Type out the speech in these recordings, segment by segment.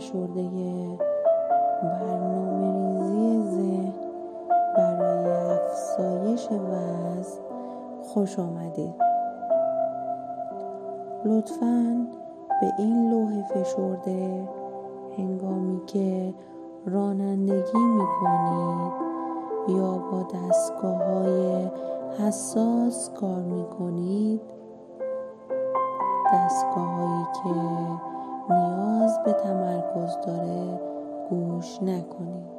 فشرده برنامه‌ریزی ذهن برای افزایش وزن خوش آمدید. لطفاً به این لوح فشرده هنگامی که رانندگی می‌کنید یا با دستگاه‌های حساس کار می‌کنید، دستگاه‌هایی که نیاز به تمرکز داره گوش نکنید.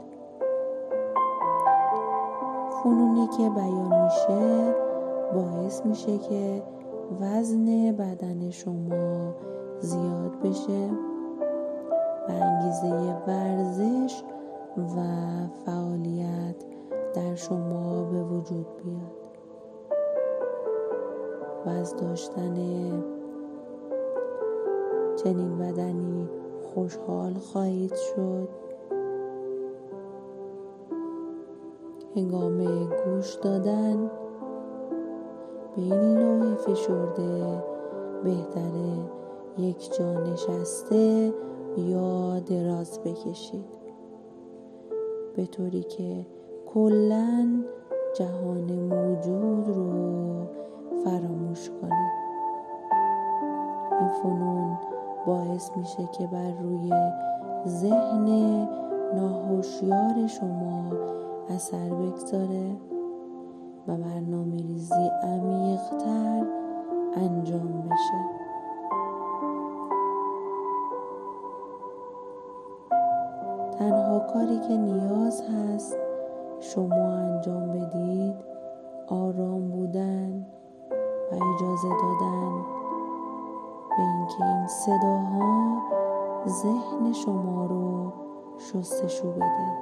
فنونی که بیان میشه باعث میشه که وزن بدن شما زیاد بشه و انگیزه ورزش و فعالیت در شما به وجود بیاد و از داشتن چنین بدنی خوشحال خواهید شد. هنگام گوش دادن به این لوح فشرده بهتره یک جا نشسته یا دراز بکشید، به طوری که کلاً جهان موجود رو فراموش کنید. این فنون باعث میشه که بر روی ذهن ناهوشیار شما اثر بگذاره و برنامه‌ریزی عمیق‌تر انجام بشه. تنها کاری که نیاز هست شما انجام بدید آرام بودن و اجازه دادن به اینکه این صداها ذهن شما رو شستشو بده،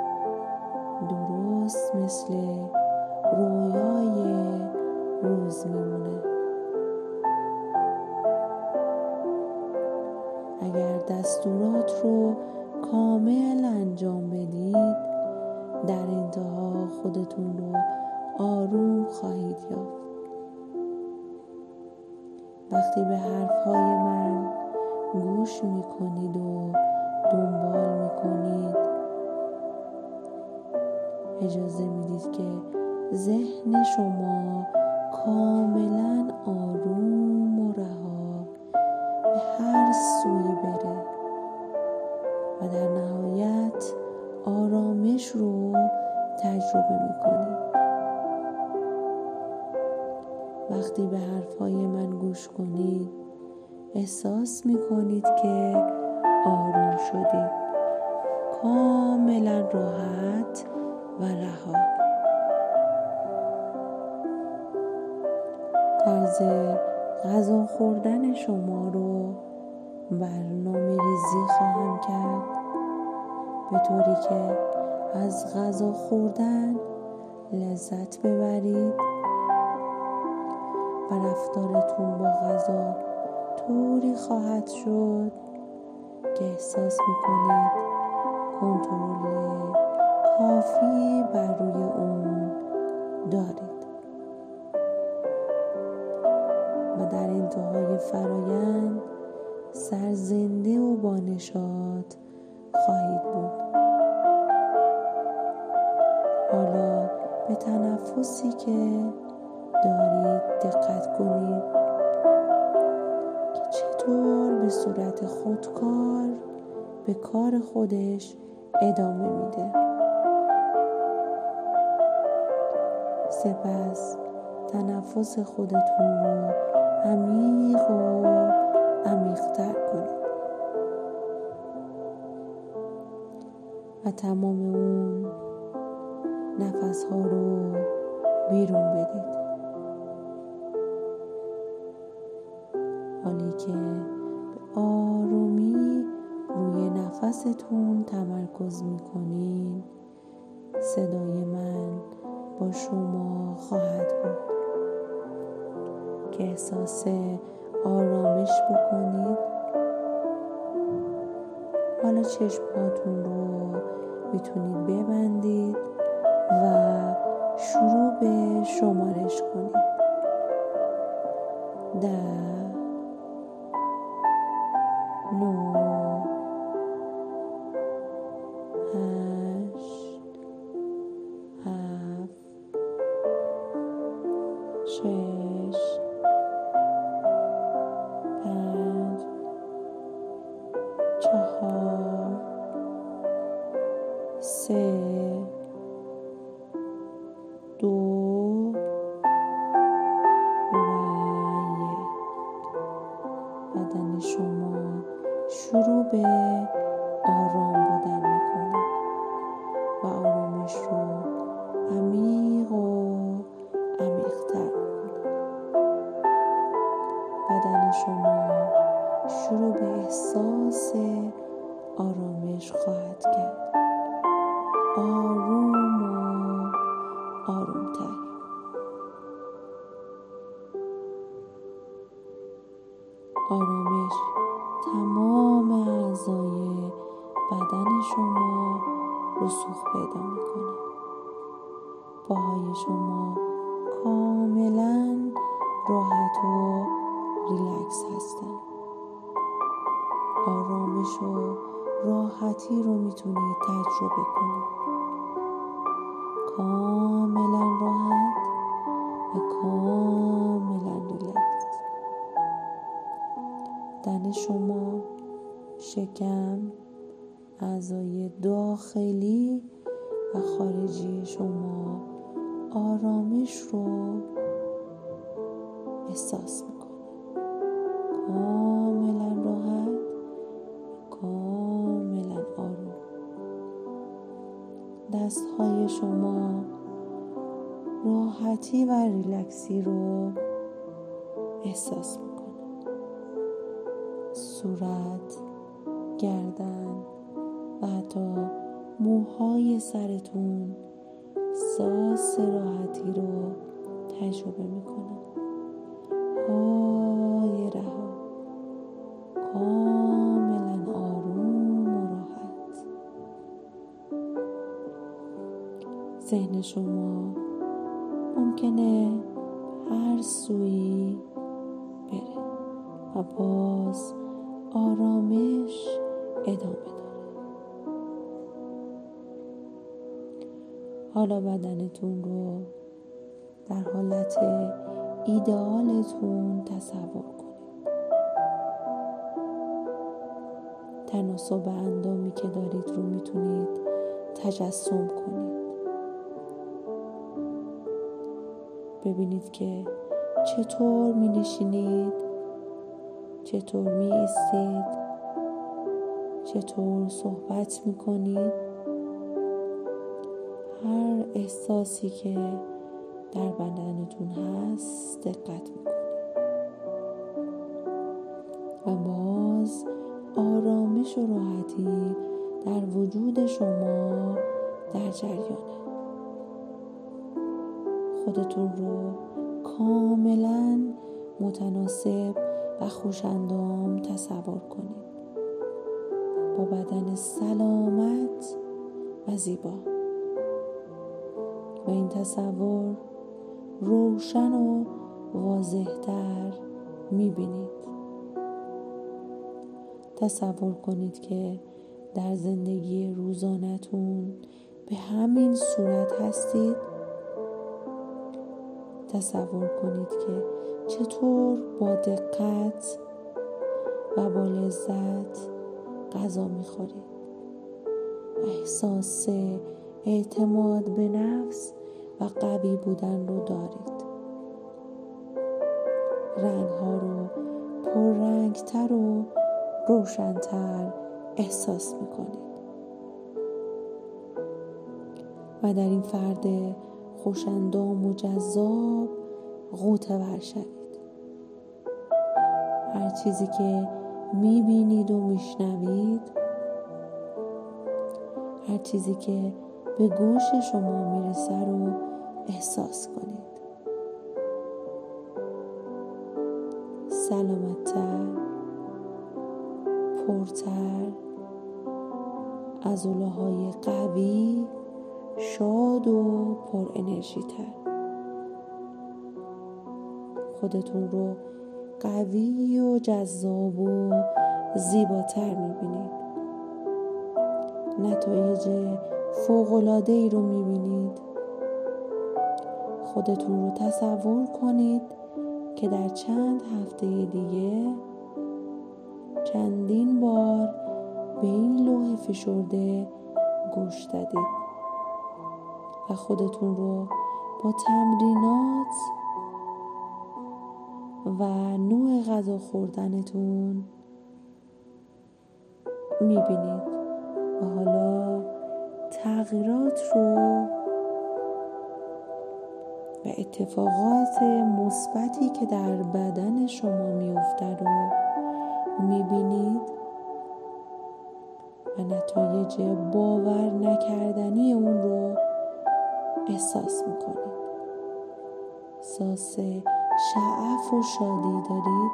درست مثل رویای روز میمونه. اگر دستورات رو کامل انجام بدید در انتها خودتون رو آروم خواهید یافت. وقتی به حرفهای من گوش میکنید و دنبال میکنید اجازه میدید که ذهن شما کاملا آروم و رها به هر سوی بره و در نهایت آرامش رو تجربه میکنید. وقتی به حرفهای من گوش کنید احساس میکنید که آروم شدید، کاملا راحت و رها. طرز غذا خوردن شما رو برنامه‌ریزی خواهم کرد به طوری که از غذا خوردن لذت ببرید و رفتارتون با غذا طوری خواهد شد که احساس میکنید کنترل کافی بر روی اون دارید و در انتهای فرایند سرزنده و بانشاط خواهید بود. حالا به تنفسی که دارید دقت کنید که چطور به صورت خودکار به کار خودش ادامه میده. سپس تنفس خودتون رو عمیق و عمیق‌تر کنید و تمام اون نفس‌ها رو بیرون بدید. حالی که به آرومی روی نفستون تمرکز میکنین صدای من با شما خواهد بود که احساس آرامش بکنید. حالا چشماتون رو میتونید ببندید و شروع به شمارش کنید. 10 9 3 2 و 1. بدن شما شروع به آرام بودن میکنه و آرامش رو عمیق و عمیق‌تر میکنه. بدن شما شروع به احساس آرامش خواهد کرد، آروم و آرومتر. آرامش تمام اعضای بدن شما رسوخ پیدا میکنه. پاهای شما کاملا راحت و ریلکس هستن. آرامش و راحتی رو میتونید تجربه کنید. کاملا راحت و کاملا ریلکس. بدن شما، شکم، اعضای داخلی و خارجی شما آرامش رو احساس میکنه. کاملا راحت، کاملا آروم. دستهای شما راحتی و ریلکسی رو احساس میکنه. صورت، گردن و حتی موهای سرتون احساس راحتی رو تجربه میکنه. های رها، کاملا آروم و راحت. ذهن شما ممکنه هر سویی بره و باز آرامش ادامه داره. حالا بدنتون رو در حالت ایدئالتون تصور کنید. تناسب اندامی که دارید رو میتونید تجسم کنید. ببینید که چطور می نشینید، چطور می ایستید، چطور صحبت می کنید. هر احساسی که در بدنتون هست دقت می کنید و باز آرامش و راحتی در وجود شما در جریانه. خودتون رو کاملا متناسب و خوش‌اندام تصور کنید، با بدن سلامت و زیبا. و این تصور روشن و واضح‌تر می‌بینید. تصور کنید که در زندگی روزانه‌تون به همین صورت هستید. تصور کنید که چطور با دقت و با لذت غذا می‌خورید. احساس اعتماد به نفس و قوی بودن رو دارید. رنگ‌ها رو پررنگ‌تر و روشن‌تر احساس می‌کنید. و در این فرد خوش‌اندام و جذاب غوطه‌ور شوید. هر چیزی که می‌بینید و می‌شنوید، هر چیزی که به گوش شما میرسه رو احساس کنید. سلامت‌تر، پرتر، عضله‌های قوی، شاد و پر انرژی تر. خودتون رو قوی و جذاب و زیباتر میبینید. نتایج فوق‌العاده‌ای رو میبینید. خودتون رو تصور کنید که در چند هفته دیگه چندین بار به این لوح فشرده گوش دادید و خودتون رو با تمرینات و نوع غذا خوردنتون میبینید و حالا تغییرات رو و اتفاقات مثبتی که در بدن شما میفته رو میبینید و نتایج باور نکردنی اون رو احساس میکنید. احساس شعف و شادی دارید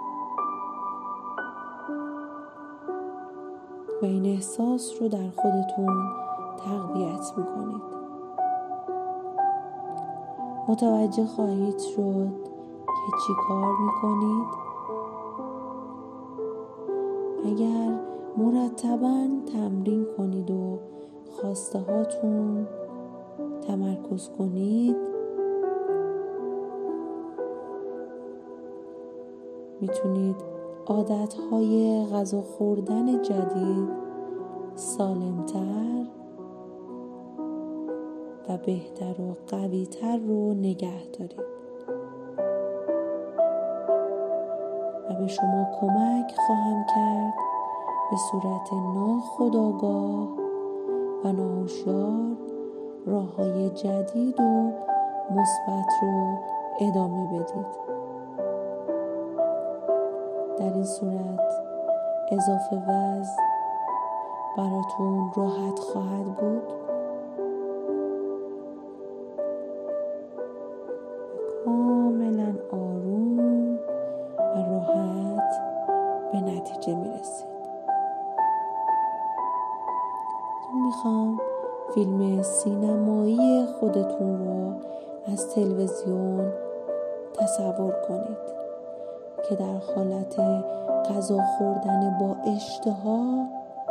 و این احساس رو در خودتون تقویت میکنید. متوجه خواهید شد که چی کار میکنید اگر مرتباً تمرین کنید و خواسته هاتون تمرکز کنید. میتونید عادتهای غذا خوردن جدید سالمتر و بهتر و قویتر رو نگه دارید و به شما کمک خواهم کرد به صورت ناخودآگاه و ناهوشیار راه‌های جدید و مثبت رو ادامه بدید. در این صورت اضافه وزن براتون راحت خواهد بود. کاملا آروم و راحت به نتیجه میرسید. میخوام فیلم سینمایی خودتون رو از تلویزیون تصور کنید که در حالت غذا خوردن با اشتها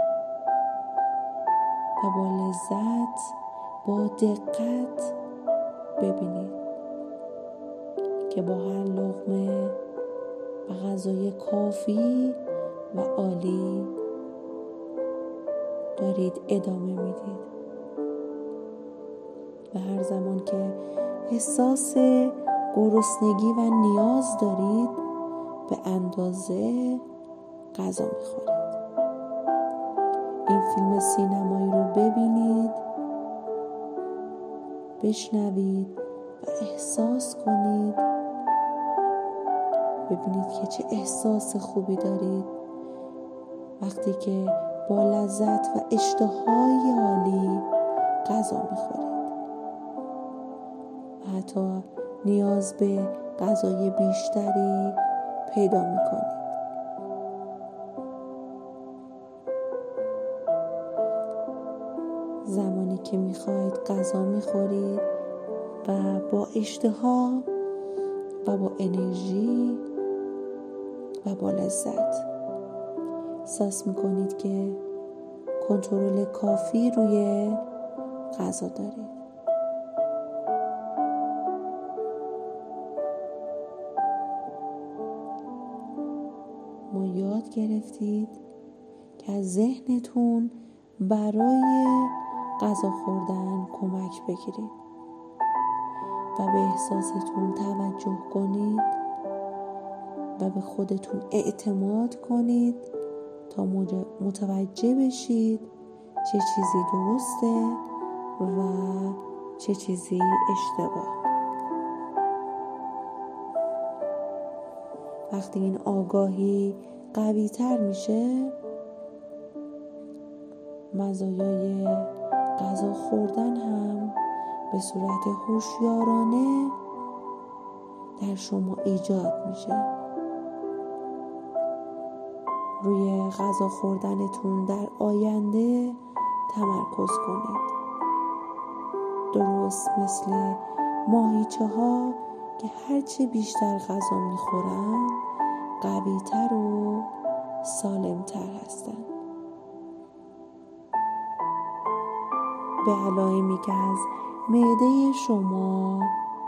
و با لذت با دقت ببینید که با هر لقمه و غذای کافی و عالی دارید ادامه میدید و هر زمان که احساس گرسنگی و نیاز دارید به اندازه غذا میخورید. این فیلم سینمایی رو ببینید، بشنوید و احساس کنید. ببینید که چه احساس خوبی دارید وقتی که با لذت و اشتهای عالی غذا میخورید و حتی نیاز به غذای بیشتری پیدا میکنید. زمانی که میخواید غذا میخورید و با اشتها و با انرژی و با لذت احساس میکنید که کنترل کافی روی غذا دارید. ما یاد گرفتید که از ذهنتون برای غذا خوردن کمک بگیرید و به احساستون توجه کنید و به خودتون اعتماد کنید تا متوجه بشید چه چیزی درسته و چه چیزی اشتباه. وقتی این آگاهی قوی تر میشه، مزایای غذا خوردن هم به صورت هوشیارانه در شما ایجاد میشه. روی غذا خوردنتون در آینده تمرکز کنید. درست مثل ماهیچه ها که هرچه بیشتر غذا میخورن قوی‌تر و سالم‌تر هستن. به علائمی که از معده شما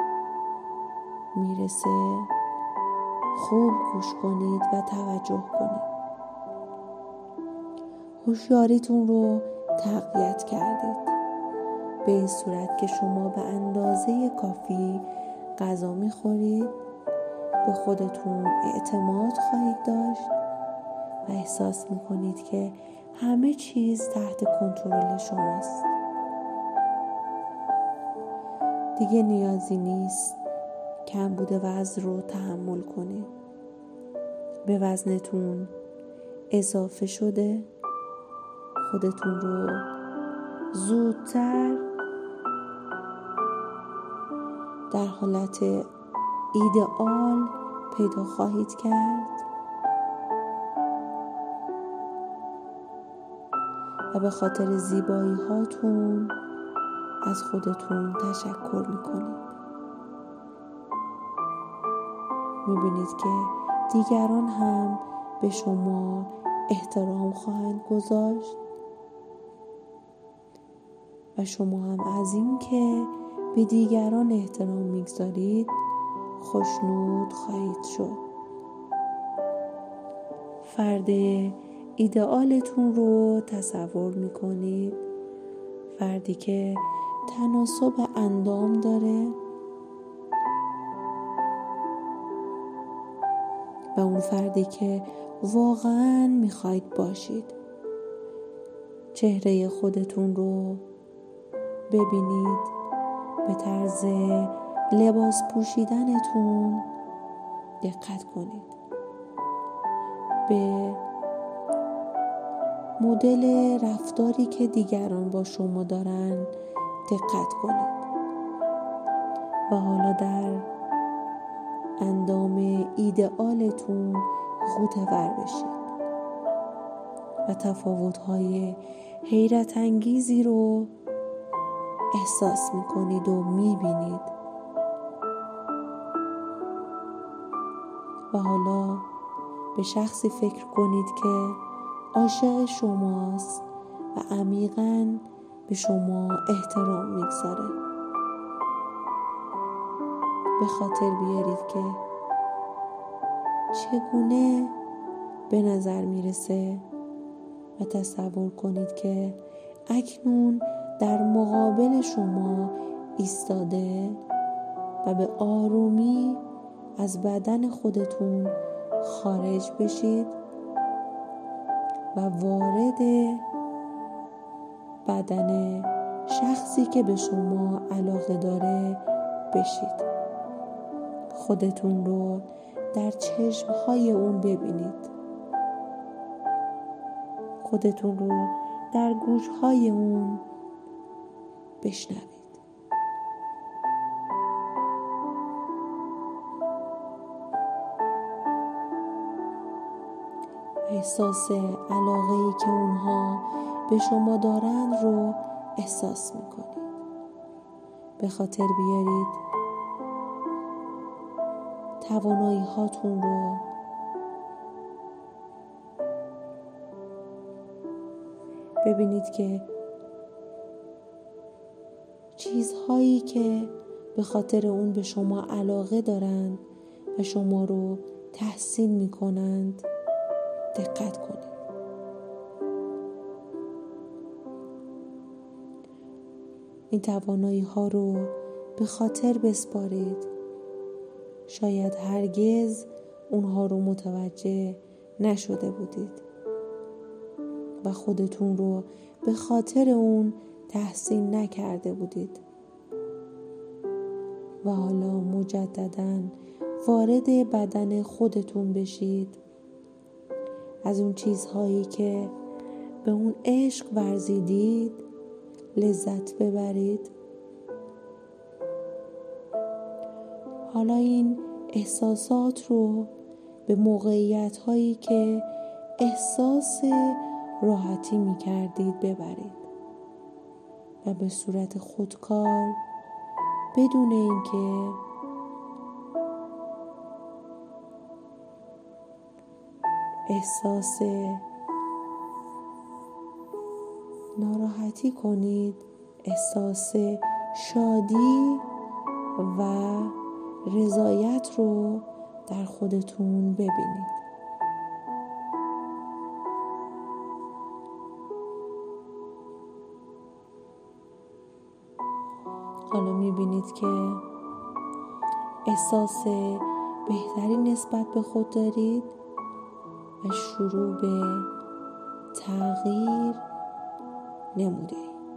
میرسه خوب گوش کنید و توجه کنید. هوشیاریتون رو تقویت کردید، به این صورت که شما به اندازه کافی غذا میخورید، به خودتون اعتماد خواهید داشت و احساس میکنید که همه چیز تحت کنترل شماست. دیگه نیازی نیست کمبود وزن رو تحمل کنید. به وزنتون اضافه شده، خودتون رو زودتر در حالت ایدئال پیدا خواهید کرد و به خاطر زیبایی هاتون از خودتون تشکر میکنید. میبینید که دیگران هم به شما احترام خواهند گذاشت و شما هم از این که به دیگران احترام میگذارید خوشنود خواهید شد. فرد ایدئالتون رو تصور میکنید، فردی که تناسب اندام داره و اون فردی که واقعاً میخواید باشید. چهره خودتون رو ببینید، به طرز لباس پوشیدنتون دقت کنید، به مدل رفتاری که دیگران با شما دارن دقت کنید و حالا در اندام ایدئالتون غوطه‌ور بشید و تفاوت‌های حیرت انگیزی رو احساس می‌کنید و می‌بینید و حالا به شخصی فکر کنید که عاشق شماست و عمیقاً به شما احترام می‌گذاره. به خاطر بیارید که چگونه به نظر میرسه و تصور کنید که اکنون در مقابل شما ایستاده و به آرومی از بدن خودتون خارج بشید و وارد بدن شخصی که به شما علاقه داره بشید. خودتون رو در چشمهای اون ببینید، خودتون رو در گوشهای اون بشنوید. احساس علاقه‌ای که اونها به شما دارند رو احساس میکنید. به خاطر بیارید توانایی هاتون رو، ببینید که چیزهایی که به خاطر اون به شما علاقه دارند و شما رو تحسین میکنند دقت کنید. این توانایی ها رو به خاطر بسپارید. شاید هرگز اونها رو متوجه نشده بودید و خودتون رو به خاطر اون تحسین نکرده بودید و حالا مجدداً وارد بدن خودتون بشید. از اون چیزهایی که به اون عشق ورزیدید لذت ببرید. حالا این احساسات رو به موقعیت هایی که احساس راحتی می کردید ببرید و به صورت خودکار، بدون اینکه احساس ناراحتی کنید، احساس شادی و رضایت رو در خودتون ببینید. حالا میبینید که احساس بهتری نسبت به خود دارید و شروع به تغییر نموده.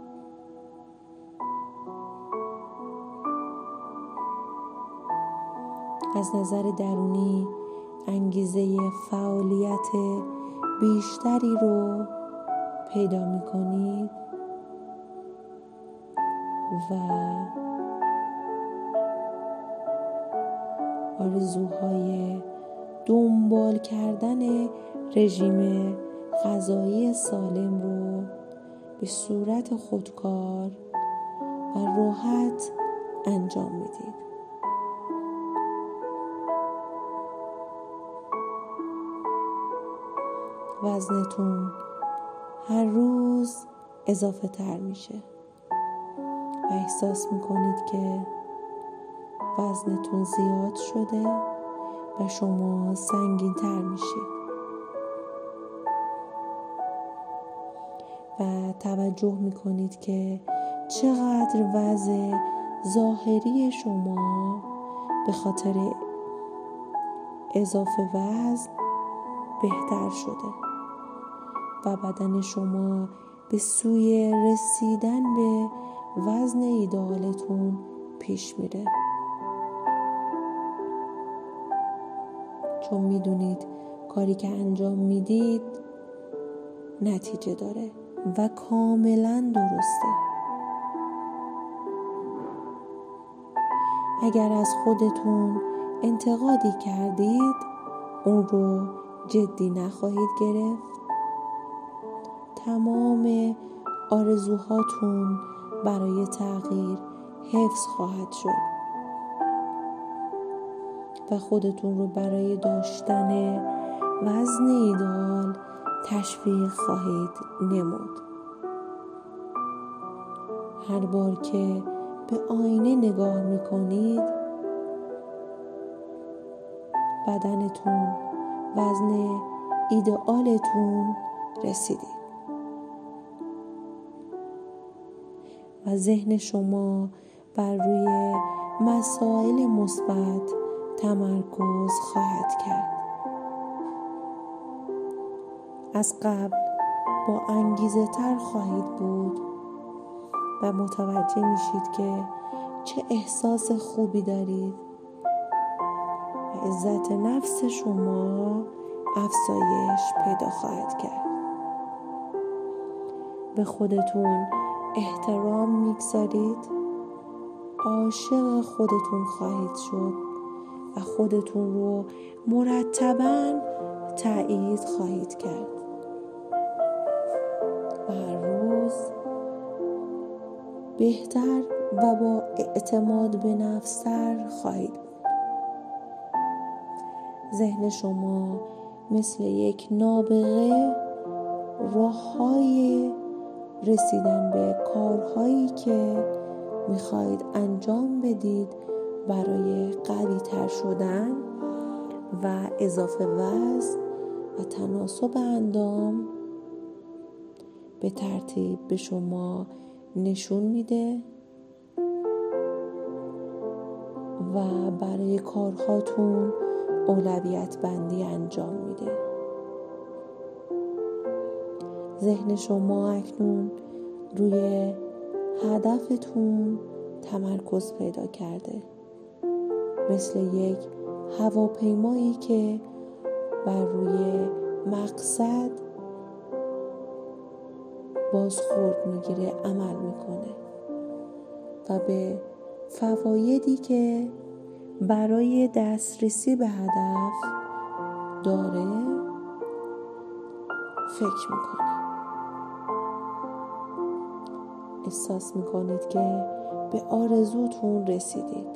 از نظر درونی انگیزه فعالیت بیشتری رو پیدا می کنید و آرزوهای دنبال کردن رژیم غذایی سالم رو به صورت خودکار و راحت انجام میدید. وزنتون هر روز اضافه تر میشه و احساس میکنید که وزنتون زیاد شده و شما سنگین تر میشید و توجه میکنید که چقدر وضع ظاهری شما به خاطر اضافه وزن بهتر شده و بدن شما به سوی رسیدن به وزن ایدئالتون پیش میره، چون میدونید کاری که انجام میدید نتیجه داره و کاملا درسته. اگر از خودتون انتقادی کردید اون رو جدی نخواهید گرفت. تمام آرزوهاتون برای تغییر حفظ خواهد شد و خودتون رو برای داشتن وزن ایدئال تشویق خواهید نمود. هر بار که به آینه نگاه میکنید بدنتون وزن ایدئالتون رسیدید و ذهن شما بر روی مسائل مثبت تمرکز خواهد کرد. از قبل با انگیزه تر خواهید بود و متوجه میشید که چه احساس خوبی دارید و عزت نفس شما افزایش پیدا خواهد کرد. به خودتون احترام میگذارید، عاشق خودتون خواهید شد و خودتون رو مرتباً تأیید خواهید کرد و هر روز بهتر و با اعتماد به نفس‌تر خواهید بود. ذهن شما مثل یک نابغه راه‌های رسیدن به کارهایی که میخواهید انجام بدید برای قوی تر شدن و اضافه وزن و تناسب اندام به ترتیب به شما نشون میده و برای کارهاتون اولویت بندی انجام میده. ذهن شما اکنون روی هدفتون تمرکز پیدا کرده، مثل یک هواپیمایی که بر روی مقصد بازخورد میگیره عمل میکنه و به فوایدی که برای دسترسی به هدف داره فکر میکنه. احساس میکنید که به آرزوتون رسیدید.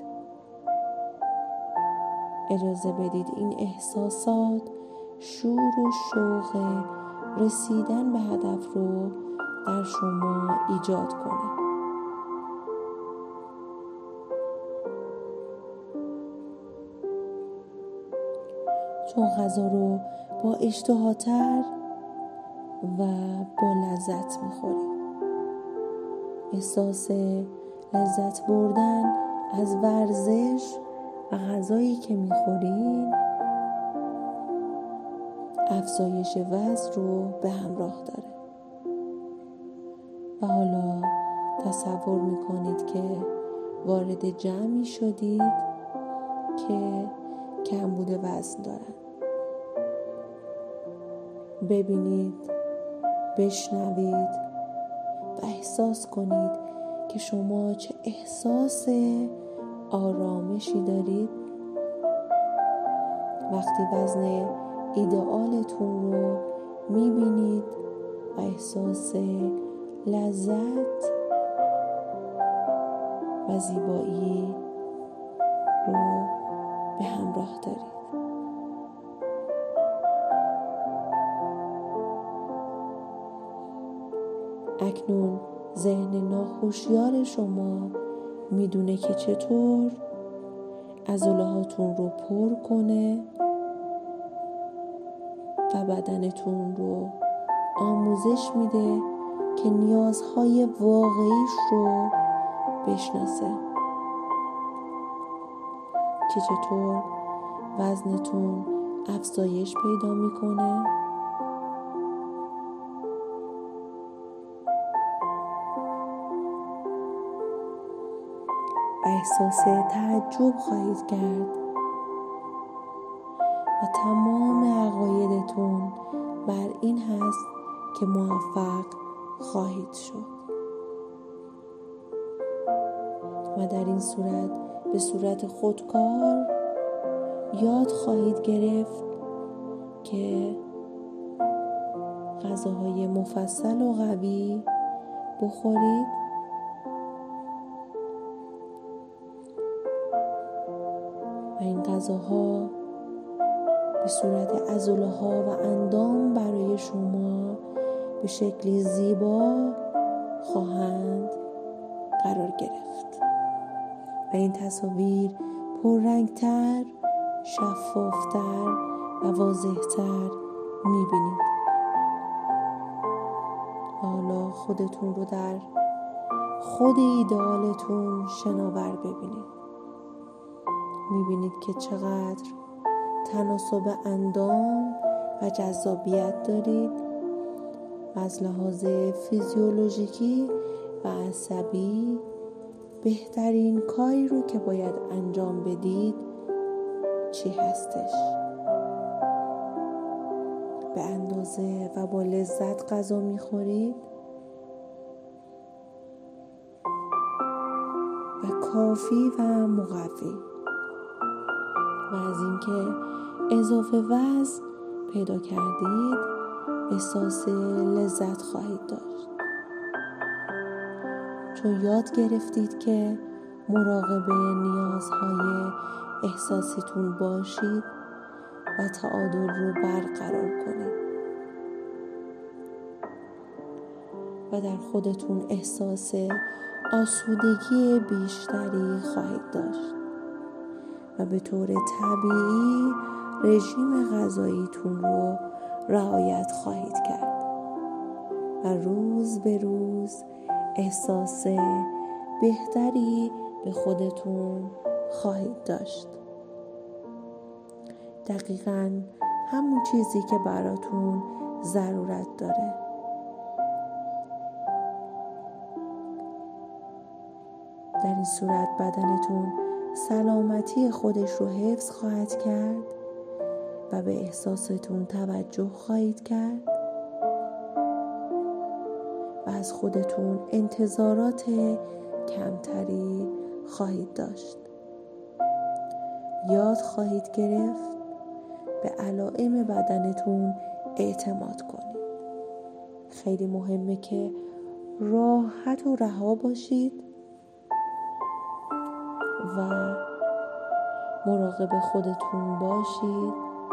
اجازه بدید این احساسات شور و شوق رسیدن به هدف رو در شما ایجاد کنه. چون غذا رو با اشتهاتر و با لذت میخورید. احساس لذت بردن از ورزش و غذایی که میخورین افزایش وزن رو به همراه داره. و حالا تصور میکنید که وارد جمعی شدید که کمبود وزن دارن. ببینید، بشنوید و احساس کنید که شما چه احساس آرامشی دارید وقتی وزن ایدئالتون رو میبینید و احساس لذت و زیبایی رو به همراه دارید. اکنون ذهن ناهوشیار شما میدونه که چطور عضلاتون رو پر کنه و بدنتون رو آموزش میده که نیازهای واقعیش رو بشناسه، که چطور وزنتون افزایش پیدا میکنه و احساس تعجب خواهید کرد و تمام عقایدتون بر این هست که موفق خواهید شد. و در این صورت به صورت خودکار یاد خواهید گرفت که غذاهای مفصل و قوی بخورید و این غذاها به صورت عضله‌ها و اندام برای شما به شکلی زیبا خواهند قرار گرفت و این تصاویر پررنگتر، شفافتر و واضحتر میبینید. حالا خودتون رو در خود ایدئالتون شناور ببینید. میبینید که چقدر تناسب اندام و جذابیت دارید و از لحاظ فیزیولوژیکی و عصبی بهترین کاری رو که باید انجام بدید چی هستش؟ به اندازه و با لذت غذا میخورید و کافی و مقوی و از اینکه اضافه وزن پیدا کردید احساس لذت خواهید داشت، چون یاد گرفتید که مراقب نیازهای احساسیتون باشید و تعادل رو برقرار کنید و در خودتون احساس آسودگی بیشتری خواهید داشت و به طور طبیعی رژیم غذاییتون رو رعایت خواهید کرد و روز به روز احساس بهتری به خودتون خواهید داشت. دقیقاً همون چیزی که براتون ضرورت داره. در این صورت بدنتون سلامتی خودش رو حفظ خواهد کرد و به احساستون توجه خواهید کرد و از خودتون انتظارات کمتری خواهید داشت. یاد خواهید گرفت به علائم بدنتون اعتماد کنید. خیلی مهمه که راحت و رها باشید و مراقب خودتون باشید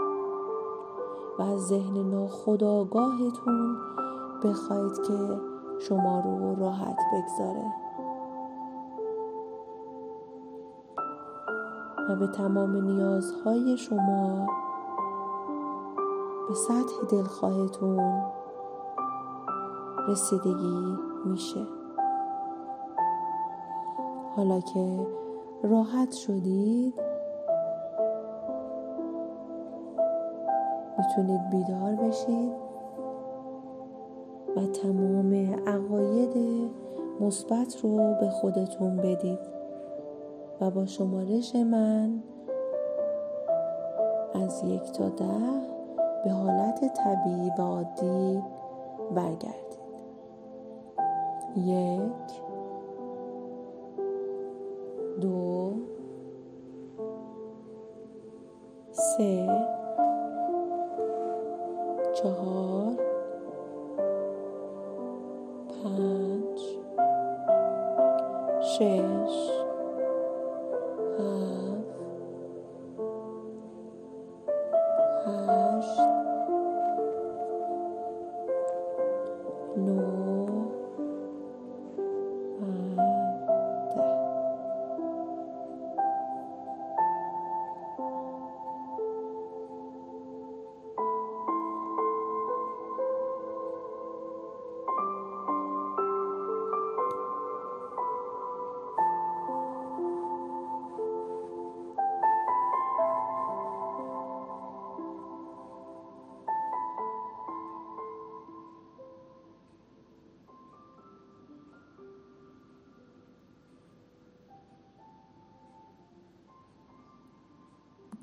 و از ذهن ناخودآگاهتون بخواید که شما رو راحت بگذاره و به تمام نیازهای شما به سطح دلخواهتون رسیدگی میشه. حالا که راحت شدید میتونید بیدار بشید و تمام عقاید مثبت رو به خودتون بدید و با شمارش من از 1 تا 10 به حالت طبیعی و عادی برگردید. 1 2 3 4 5 6